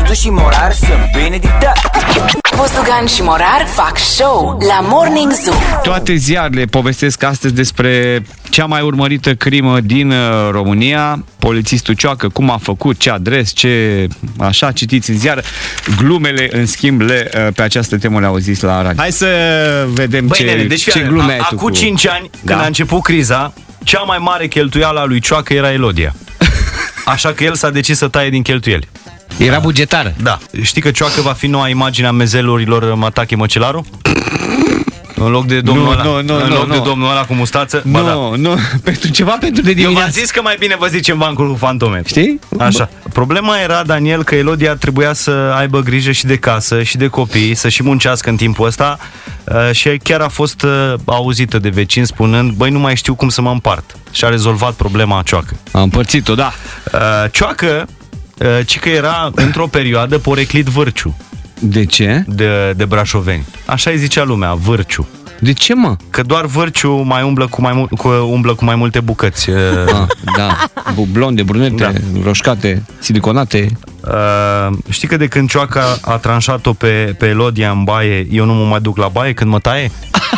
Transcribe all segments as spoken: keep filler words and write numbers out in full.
Buzdu și Morar sunt Benedictat. Buzdugan și Morar fac show la Morning Zoo. Toate ziarele povestesc astăzi despre cea mai urmărită crimă din România. Polițistul Cioacă, cum a făcut, ce adres, ce... Așa, citiți în ziar. Glumele, în schimb, le, pe această temă le-au zis la radio. Hai să vedem. Băi, ce, nene, deci, ce glume ai tu acum cu... cinci ani, da? când a început criza, cea mai mare cheltuială a lui Cioacă era Elodia. Așa că el s-a decis să taie din cheltuieli. Era bugetară. Da. Știi că Cioacă va fi noua imagine a mezelurilor Matache Măcelaru? În loc de domnul nu, ăla, nu, nu, în nu, loc nu. de domnul ăla cu mustață. Nu, da. nu, pentru ceva pentru de dimineață. Eu v-am zis că mai bine vă zicem bancul cu fantome. Știi? Așa. Problema era, Daniel, că Elodia trebuia să aibă grijă și de casă și de copii, să și muncească în timpul ăsta și chiar a fost auzită de vecini spunând: băi, nu mai știu cum să mă împart. Și a rezolvat problema Cioacă. A împărțit-o, da. Cioacă, ci că era într-o perioadă poreclit Vârciu. De ce? De, de brașoveni. Așa îi zicea lumea, Vârciu. De ce, mă? Că doar Vârciu mai umblă cu mai, mul- cu, umblă cu mai multe bucăți. Ah, da, blonde, brunete, da. roșcate, siliconate. Uh, știi că de când Cioaca a tranșat-o pe, pe Elodia în baie, eu nu mă mai duc la baie când mă taie?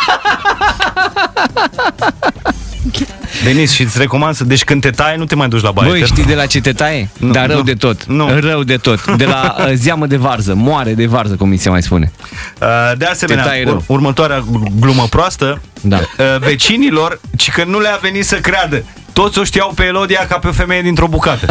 Denis, și îți recomand să... Deci când te taie, nu te mai duci la baie. Băi, știi de la ce te taie? Nu, Dar rău nu, de tot. nu. Rău de tot. De la uh, zeamă de varză. Moare de varză, cum mi se mai spune. Uh, de asemenea, ur- următoarea glumă proastă. Da. Uh, vecinilor, ci că nu le-a venit să creadă. Toți o știau pe Elodia ca pe o femeie dintr-o bucată.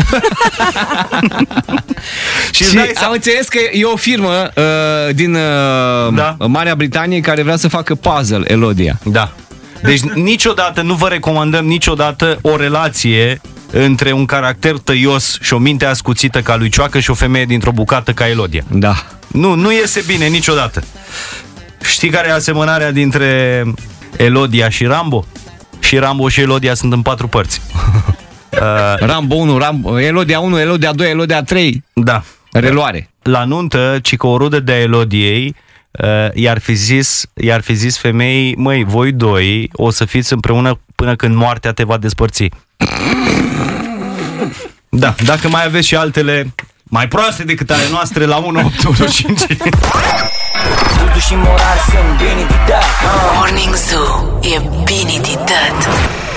Și, și am înțeles că e o firmă uh, din uh, da. Marea Britanie care vrea să facă puzzle Elodia. Da. Deci niciodată nu vă recomandăm niciodată o relație între un caracter tăios și o minte ascuțită ca lui Cioacă și o femeie dintr-o bucată ca Elodia. Da. Nu, nu iese bine niciodată. Știi care e asemănarea dintre Elodia și Rambo? Și Rambo și Elodia sunt în patru părți. uh, Rambo unu, Rambo, Elodia unu, Elodia doi, Elodia trei. Da. Reluare. La nuntă, ci că o rudă de Elodiei uh, i-ar fi zis, i-ar fi zis femeii: măi, voi doi o să fiți împreună până când moartea te va despărți. Da, dacă mai aveți și altele mai proaste decât ale noastre, la unu opt unu cinci. Buzdu și Morar sunt Benedictat. Morning Zoo e bine de tot.